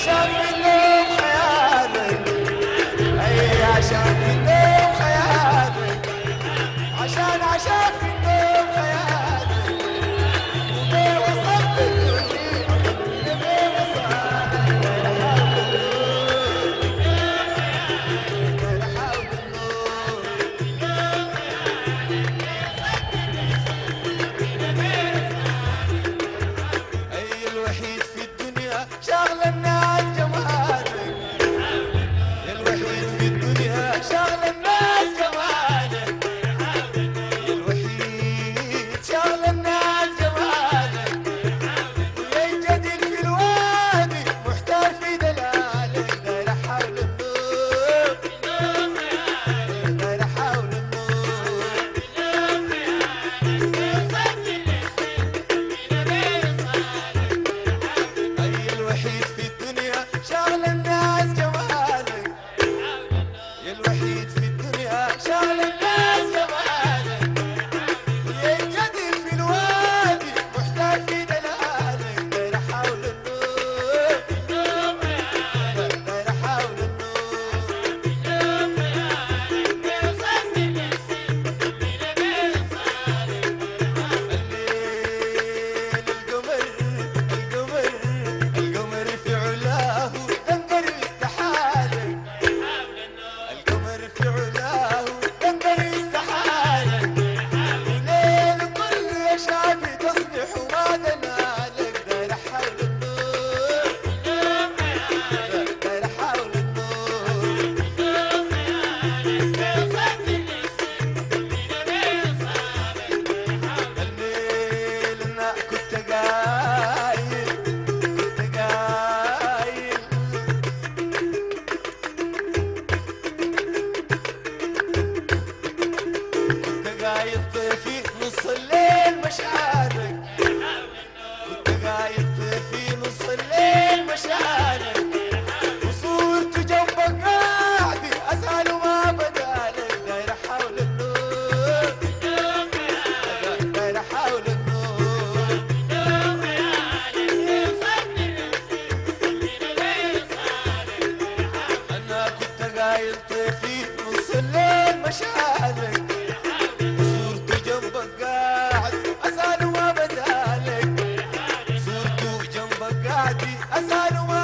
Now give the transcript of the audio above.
عشان في الليل خيالك، اي عشان في الليل خيالك، عشان في الليل خيالك، وبيه وصلت الدنيا لبيه وصلت غير حول النور، غير حول النور. اي الوحيد في الدنيا شغل الناس جمالك، الوحيد في الدنيا شغل الناس جمالك، الوحيد شغل الناس جمالك، وينجدل في الوادي محتار في دلالك، غير حول النور، غير حول النور. اي الوحيد في الدنيا شغل الناس جمالك، الوحيد في الدنيا شغل الناس جمالك، وينجدل في الوادي محتار في دلالك، غير حول النور، غير حول النور. الليل القمر في علاه دنقر يستحالك، القمر في علاه دنقر يستحالك، وليل كل شافي تصبح وما دنالك، غير حول النور، غير حول النور. الليل انا كنت قايل، كنت قايل، كنت قايل طيفي نص الليل مشاعرك، كنت قايل طيفي نص الليل مشاعرك، وصورت جنبك قاعدي اسال وما بدالك، غير حول النور، غير حول النور. انا كنت قايل طيفي نص الليل مشاعرك، وصورت جنبك قاعد اسال وما بدالك، صورته جنبك قاعدي اسال وما